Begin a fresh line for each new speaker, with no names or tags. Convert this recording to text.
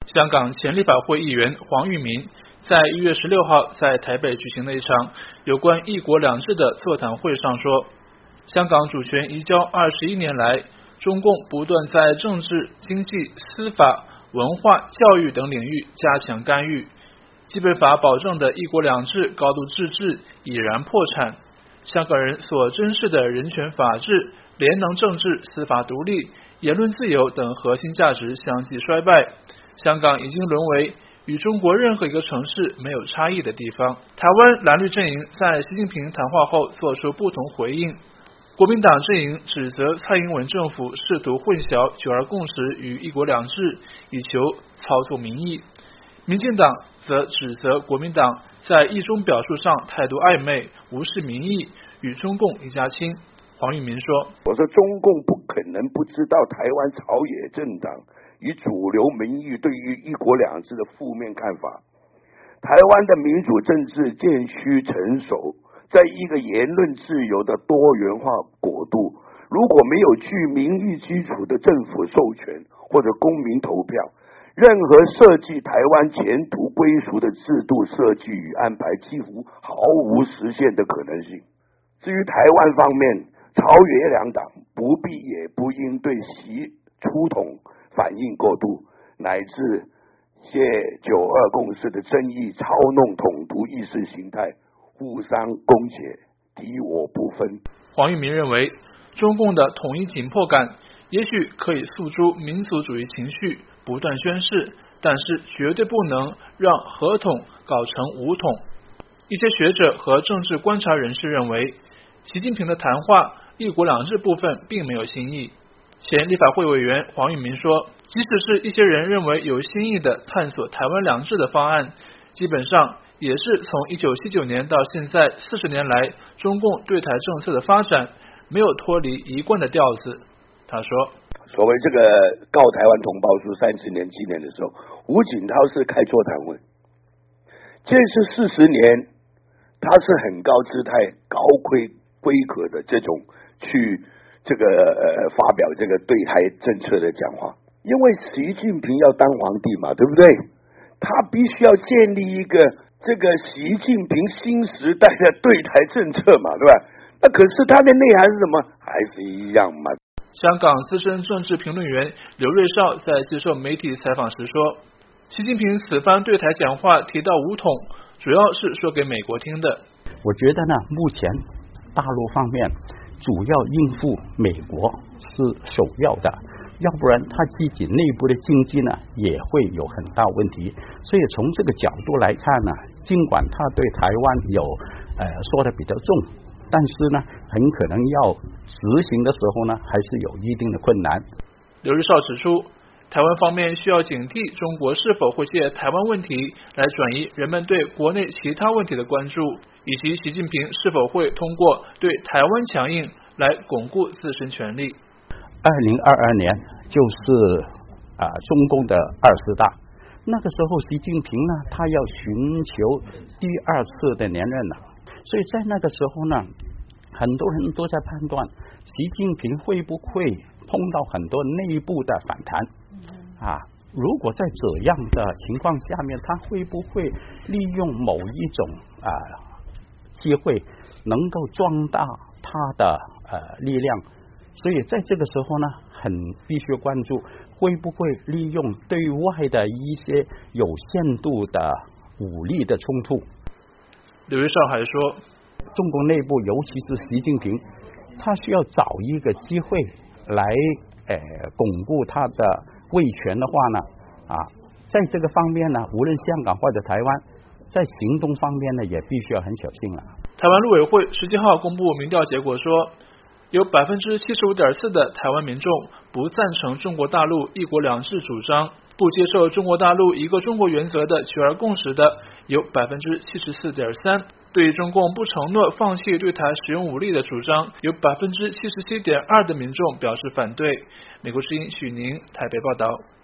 香港前立法会议员黄玉民在1月16号在台北举行的一场有关一国两制的座谈会上说，香港主权移交21年来，中共不断在政治、经济、司法、文化、教育等领域加强干预，基本法保证的一国两制、高度自治已然破产，香港人所珍视的人权法治、联能政治、司法独立、言论自由等核心价值相继衰败，香港已经沦为与中国任何一个城市没有差异的地方。台湾蓝绿阵营在习近平谈话后做出不同回应，国民党阵营指责蔡英文政府试图混淆九二共识与一国两制，以求操纵民意。民进党则指责国民党在意中表述上态度暧昧，无视民意，与中共一家亲。黄玉民说：“
我说中共不可能不知道台湾朝野政党与主流民意对于一国两制的负面看法。台湾的民主政治渐趋成熟，在一个言论自由的多元化国度，如果没有具民意基础的政府授权或者公民投票，任何设计台湾前途归属的制度设计与安排几乎毫无实现的可能性。至于台湾方面，朝野两党不必也不应对习出统反应过度，乃至借九二共识的争议操弄统独意识形态，互相攻讦，敌我不分。”
黄玉民认为，中共的统一紧迫感也许可以诉诸民族主义情绪，不断宣示，但是绝对不能让合统搞成武统。一些学者和政治观察人士认为，习近平的谈话一国两制部分并没有新意。前立法会委员黄玉民说，即使是一些人认为有新意的探索台湾两制的方案，基本上也是从1979年到现在40年来中共对台政策的发展没有脱离一贯的调子。他说，
所谓这个告台湾同胞书30年纪念的时候，胡锦涛是开座谈会，这是40年，他是很高姿态、高规格的这种去这个发表这个对台政策的讲话，因为习近平要当皇帝嘛，对不对？他必须要建立一个这个习近平新时代的对台政策嘛，对吧？那可是他的内涵是什么？还是一样嘛。
香港资深政治评论员刘瑞绍在接受媒体采访时说，习近平此番对台讲话提到武统，主要是说给美国听的。
我觉得呢，目前大陆方面主要应付美国是首要的，要不然他自己内部的经济呢也会有很大问题。所以从这个角度来看呢，尽管他对台湾有说的比较重，但是呢很可能要实行的时候呢还是有一定的困难。
刘日绍指出，台湾方面需要警惕中国是否会借台湾问题来转移人们对国内其他问题的关注，以及习近平是否会通过对台湾强硬来巩固自身权力。
2022年就是中共的20大，那个时候习近平呢他要寻求第2次的连任了，所以在那个时候呢，很多人都在判断习近平会不会碰到很多内部的反弹如果在这样的情况下面，他会不会利用某一种机会能够壮大他的力量？所以在这个时候呢，很必须关注会不会利用对外的一些有限度的武力的冲突。
刘瑞绍还说，
中国内部尤其是习近平，他需要找一个机会来巩固他的威权的话呢在这个方面呢，无论香港或者台湾，在行动方面呢也必须要很小心了。
台湾陆委会17号公布民调结果说，有 75.4% 的台湾民众不赞成中国大陆一国两制主张，不接受中国大陆一个中国原则的九二共识的有 74.3%， 对于中共不承诺放弃对台使用武力的主张有 77.2% 的民众表示反对。美国之音许宁台北报道。